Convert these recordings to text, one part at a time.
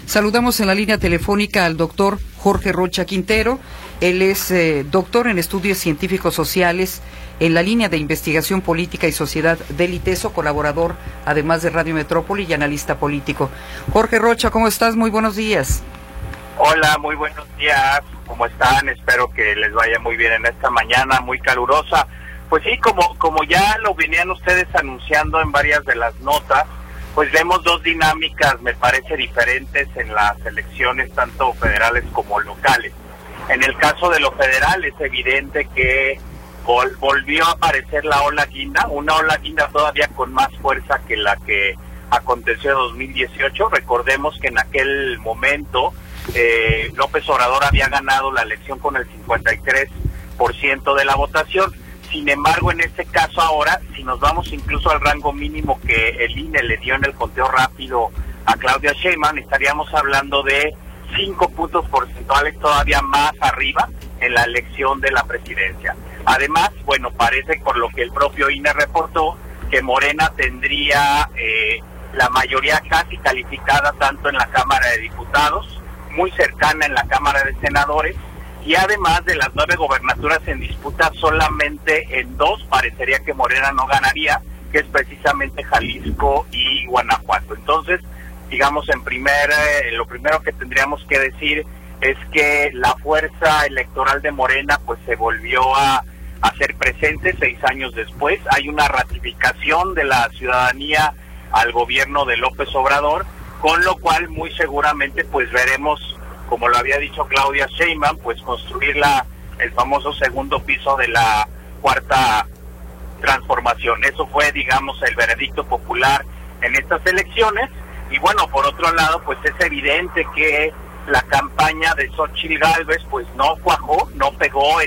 Saludamos en la línea telefónica al doctor Jorge Rocha Quintero. Él es doctor en estudios científicos sociales en la línea de investigación política y sociedad del ITESO, colaborador además de Radio Metrópoli y analista político. Jorge Rocha, ¿cómo estás? Muy buenos días. Hola, muy buenos días. ¿Cómo están? Espero que les vaya muy bien en esta mañana muy calurosa. Pues sí, como ya lo venían ustedes anunciando en varias de las notas, pues vemos dos dinámicas, me parece, diferentes en las elecciones, tanto federales como locales. En el caso de lo federal es evidente que volvió a aparecer la ola guinda, una ola guinda todavía con más fuerza que la que aconteció en 2018. Recordemos que en aquel momento López Obrador había ganado la elección con el 53% de la votación. Sin embargo, en este caso ahora, si nos vamos incluso al rango mínimo que el INE le dio en el conteo rápido a Claudia Sheinbaum, estaríamos hablando de 5 puntos porcentuales todavía más arriba en la elección de la presidencia. Además, bueno, parece por lo que el propio INE reportó que Morena tendría la mayoría casi calificada tanto en la Cámara de Diputados, muy cercana en la Cámara de Senadores, y además de las 9 gobernaturas en disputa, solamente en 2 parecería que Morena no ganaría, que es precisamente Jalisco y Guanajuato. Entonces, digamos, lo primero que tendríamos que decir es que la fuerza electoral de Morena pues se volvió a hacer presente 6 años después. Hay una ratificación de la ciudadanía al gobierno de López Obrador, con lo cual muy seguramente pues veremos, como lo había dicho Claudia Sheinbaum, pues construir el famoso segundo piso de la cuarta transformación. Eso fue, digamos, el veredicto popular en estas elecciones. Y bueno, por otro lado, pues es evidente que la campaña de Xóchitl Gálvez pues no cuajó, no pegó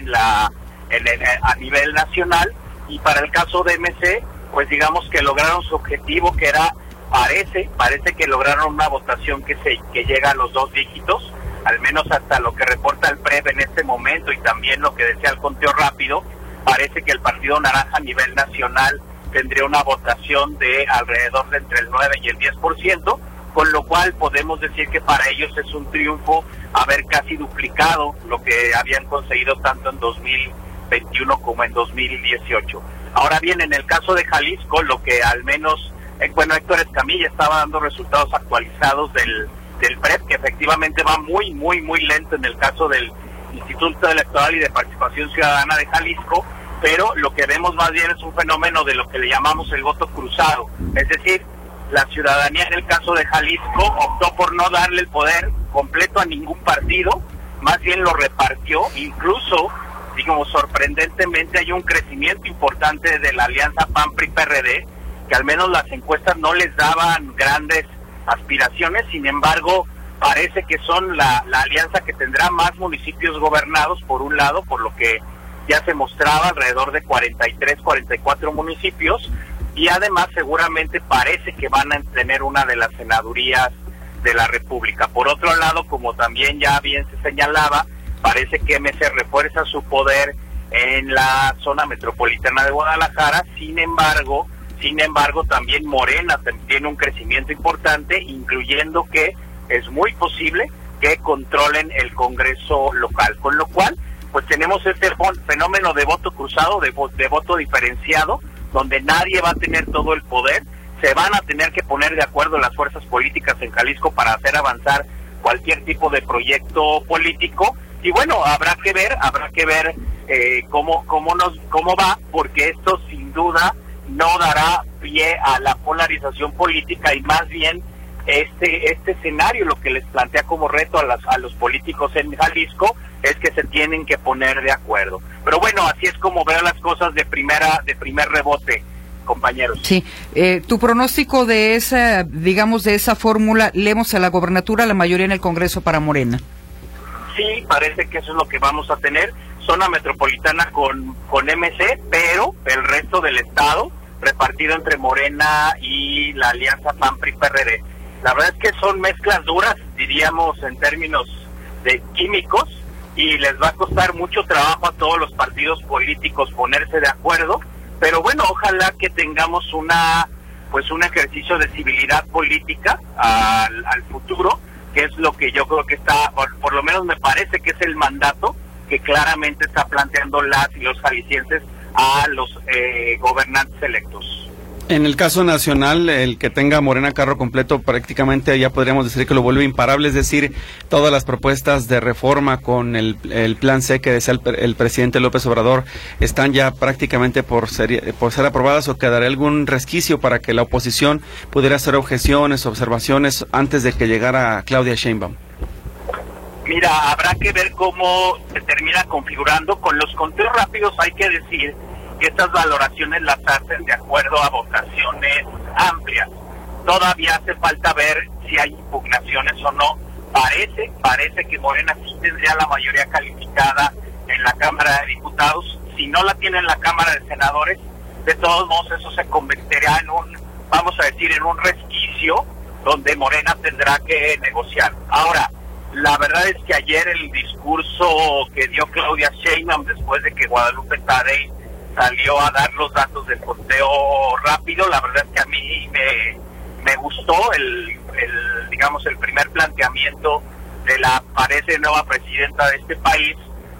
a nivel nacional, y para el caso de MC, pues digamos que lograron su objetivo, que era, parece que lograron una votación que llega a los 2 dígitos, al menos hasta lo que reporta el PREP en este momento, y también lo que decía el conteo rápido. Parece que el Partido Naranja a nivel nacional tendría una votación de alrededor de entre el 9 y el 10%, con lo cual podemos decir que para ellos es un triunfo haber casi duplicado lo que habían conseguido tanto en 2021 como en 2018. Ahora bien, en el caso de Jalisco, lo que al menos, Héctor Escamilla estaba dando resultados actualizados del PREP, que efectivamente va muy, muy, muy lento en el caso del Instituto Electoral y de Participación Ciudadana de Jalisco, pero lo que vemos más bien es un fenómeno de lo que le llamamos el voto cruzado. Es decir, la ciudadanía en el caso de Jalisco optó por no darle el poder completo a ningún partido, más bien lo repartió. Incluso, digamos, sorprendentemente hay un crecimiento importante de la alianza PAN-PRI-PRD, que al menos las encuestas no les daban grandes aspiraciones. Sin embargo, parece que son la alianza que tendrá más municipios gobernados, por un lado, por lo que ya se mostraba alrededor de 43, 44 municipios, y además seguramente parece que van a tener una de las senadurías de la República. Por otro lado, como también ya bien se señalaba, parece que MC refuerza su poder en la zona metropolitana de Guadalajara. Sin embargo, también Morena tiene un crecimiento importante, incluyendo que es muy posible que controlen el Congreso local, con lo cual pues tenemos este fenómeno de voto cruzado, de voto diferenciado, donde nadie va a tener todo el poder. Se van a tener que poner de acuerdo las fuerzas políticas en Jalisco para hacer avanzar cualquier tipo de proyecto político, y bueno, habrá que ver cómo va, porque esto sin duda no dará pie a la polarización política, y más bien este escenario lo que les plantea como reto a los políticos en Jalisco es que se tienen que poner de acuerdo. Pero bueno, así es como veo las cosas de primer rebote, compañeros. Sí, tu pronóstico de esa fórmula, leemos a la gobernatura, la mayoría en el Congreso para Morena. Sí, parece que eso es lo que vamos a tener, zona metropolitana con MC, pero el resto del estado repartido entre Morena y la alianza PAN-PRI-PRD. La verdad es que son mezclas duras, diríamos, en términos de químicos, y les va a costar mucho trabajo a todos los partidos políticos ponerse de acuerdo, pero bueno, ojalá que tengamos un ejercicio de civilidad política al futuro, que es lo que yo creo que está, por lo menos me parece que es el mandato que claramente está planteando las y los jaliscienses a los gobernantes electos. En el caso nacional, el que tenga Morena carro completo prácticamente ya podríamos decir que lo vuelve imparable, es decir, todas las propuestas de reforma con el plan C que desea el presidente López Obrador están ya prácticamente por ser aprobadas, o quedaría algún resquicio para que la oposición pudiera hacer objeciones, observaciones antes de que llegara Claudia Sheinbaum. Mira, habrá que ver cómo se termina configurando. Con los conteos rápidos hay que decir que estas valoraciones las hacen de acuerdo a votaciones amplias. Todavía hace falta ver si hay impugnaciones o no. Parece que Morena sí tendría la mayoría calificada en la Cámara de Diputados. Si no la tiene en la Cámara de Senadores, de todos modos eso se convertirá en un resquicio donde Morena tendrá que negociar. Ahora, la verdad es que ayer el discurso que dio Claudia Sheinbaum después de que Guadalupe Tadei salió a dar los datos del conteo rápido, la verdad es que a mí me gustó el primer planteamiento de la parece nueva presidenta de este país,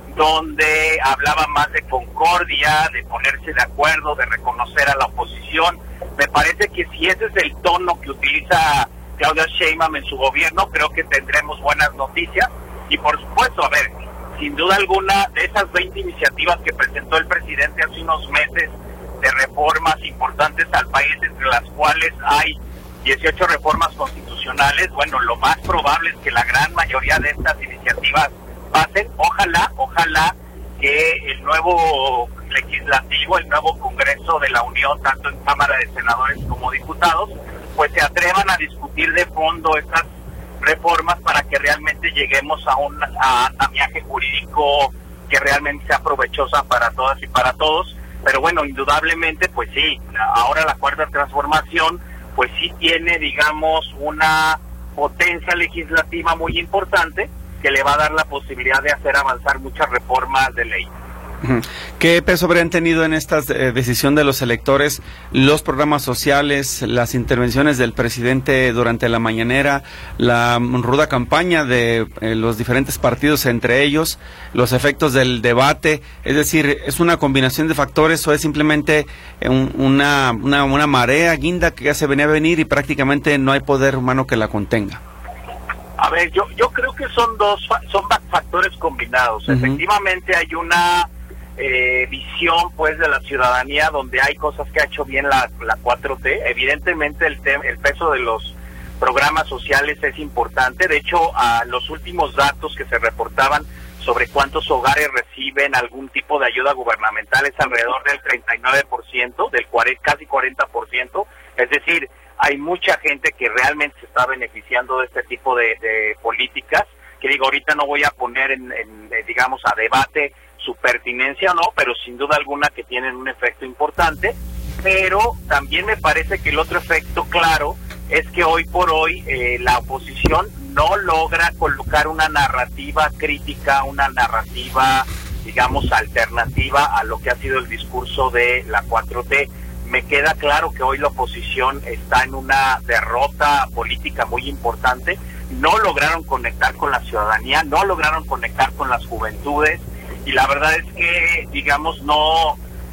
donde hablaba más de concordia, de ponerse de acuerdo, de reconocer a la oposición. Me parece que si ese es el tono que utiliza Claudia Sheinbaum en su gobierno, creo que tendremos buenas noticias. Y por supuesto, a ver, sin duda alguna, de esas 20 iniciativas que presentó el presidente hace unos meses de reformas importantes al país, entre las cuales hay 18 reformas constitucionales, bueno, lo más probable es que la gran mayoría de estas iniciativas pasen. Ojalá que el nuevo legislativo, el nuevo Congreso de la Unión, tanto en Cámara de Senadores como diputados, pues se atrevan a discutir de fondo estas reformas para que realmente lleguemos a un andamiaje jurídico que realmente sea provechosa para todas y para todos. Pero bueno, indudablemente, pues sí, ahora la Cuarta Transformación, pues sí tiene, digamos, una potencia legislativa muy importante que le va a dar la posibilidad de hacer avanzar muchas reformas de ley. ¿Qué peso habrían tenido en esta decisión de los electores los programas sociales, las intervenciones del presidente durante la mañanera, la ruda campaña de los diferentes partidos entre ellos, los efectos del debate? Es decir, ¿es una combinación de factores o es simplemente una marea guinda que ya se venía a venir y prácticamente no hay poder humano que la contenga? A ver, yo creo que son factores combinados. Efectivamente hay una visión pues de la ciudadanía donde hay cosas que ha hecho bien la 4T. Evidentemente el peso de los programas sociales es importante. De hecho, a los últimos datos que se reportaban sobre cuántos hogares reciben algún tipo de ayuda gubernamental es alrededor del 39%, casi 40%. Es decir, hay mucha gente que realmente se está beneficiando de este tipo de políticas, que digo, ahorita no voy a poner digamos, a debate su pertinencia o no, pero sin duda alguna que tienen un efecto importante. Pero también me parece que el otro efecto claro es que hoy por hoy la oposición no logra colocar una narrativa crítica, una narrativa, digamos, alternativa a lo que ha sido el discurso de la 4T. Me queda claro que hoy la oposición está en una derrota política muy importante. No lograron conectar con la ciudadanía, no lograron conectar con las juventudes, y la verdad es que, digamos, no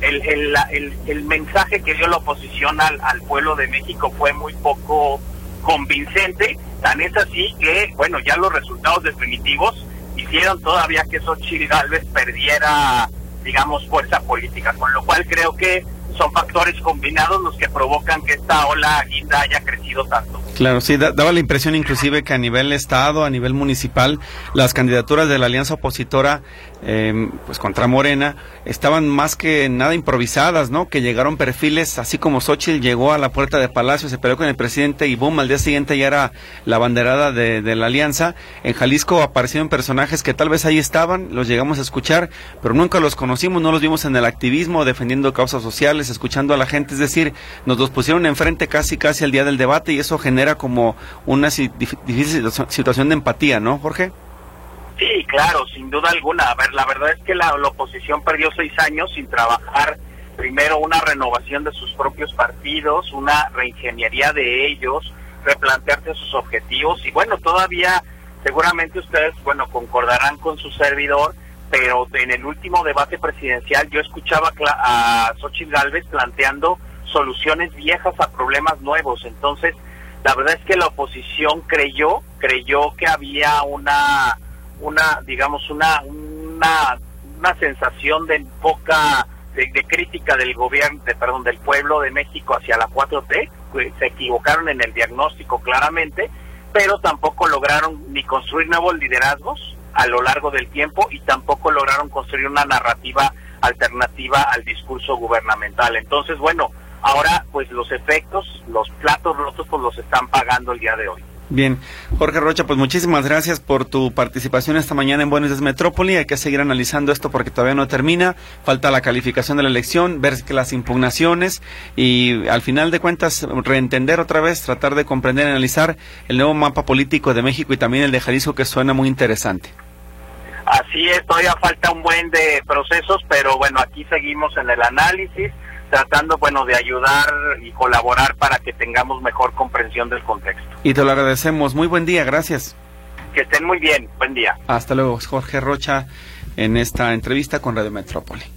el mensaje que dio la oposición al pueblo de México fue muy poco convincente. Tan es así que, bueno, ya los resultados definitivos hicieron todavía que Xochitl Gálvez perdiera, digamos, fuerza política, con lo cual creo que son factores combinados los que provocan que esta ola guinda haya crecido tanto. Claro, sí, daba la impresión inclusive que a nivel estado, a nivel municipal, las candidaturas de la alianza opositora, pues contra Morena, estaban más que nada improvisadas, ¿no? Que llegaron perfiles, así como Xochitl llegó a la puerta de Palacio, se peleó con el presidente y boom, al día siguiente ya era la banderada de la alianza. En Jalisco aparecieron personajes que tal vez ahí estaban, los llegamos a escuchar, pero nunca los conocimos, no los vimos en el activismo, defendiendo causas sociales, escuchando a la gente, es decir, nos los pusieron enfrente casi al día del debate y eso genera como una difícil situación de empatía, ¿no, Jorge? Sí, claro, sin duda alguna. A ver, la verdad es que la oposición perdió 6 años sin trabajar primero una renovación de sus propios partidos, una reingeniería de ellos, replantearse sus objetivos y bueno, todavía seguramente ustedes, bueno, concordarán con su servidor, pero en el último debate presidencial yo escuchaba a Xóchitl Gálvez planteando soluciones viejas a problemas nuevos. Entonces, la verdad es que la oposición creyó que había una sensación de poca de crítica del gobierno, del pueblo de México hacia la 4T. Se equivocaron en el diagnóstico claramente, pero tampoco lograron ni construir nuevos liderazgos a lo largo del tiempo y tampoco lograron construir una narrativa alternativa al discurso gubernamental. Entonces, bueno, ahora pues los efectos, los platos rotos pues los están pagando el día de hoy. Bien, Jorge Rocha, pues muchísimas gracias por tu participación esta mañana en Buenos Días Metrópoli. Hay que seguir analizando esto porque todavía no termina, falta la calificación de la elección, ver que las impugnaciones y al final de cuentas reentender otra vez, tratar de comprender y analizar el nuevo mapa político de México y también el de Jalisco, que suena muy interesante. Así es, todavía falta un buen de procesos, pero bueno, aquí seguimos en el análisis, tratando, bueno, de ayudar y colaborar para que tengamos mejor comprensión del contexto. Y te lo agradecemos. Muy buen día, gracias. Que estén muy bien, buen día. Hasta luego, Jorge Rocha, en esta entrevista con Radio Metrópoli.